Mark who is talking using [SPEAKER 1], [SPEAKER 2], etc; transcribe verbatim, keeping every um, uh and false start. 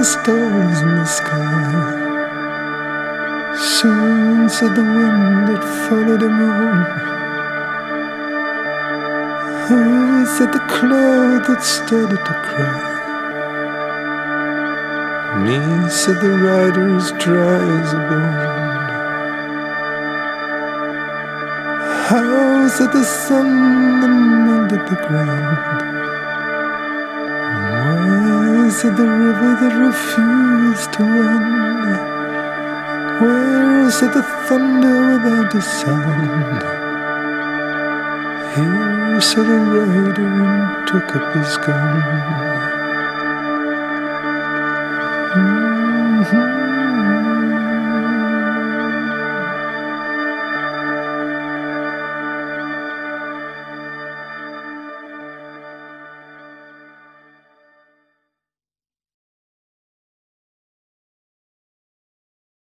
[SPEAKER 1] the stars in the sky. Soon said the wind that followed the moon. Oh, said the cloud that started to cry. Me, said the rider, as dry as a bone. How, said the sun that melted the ground. Why, said the river that refused to run. Where, said the thunder without a sound. Here, said a rider and took up his gun.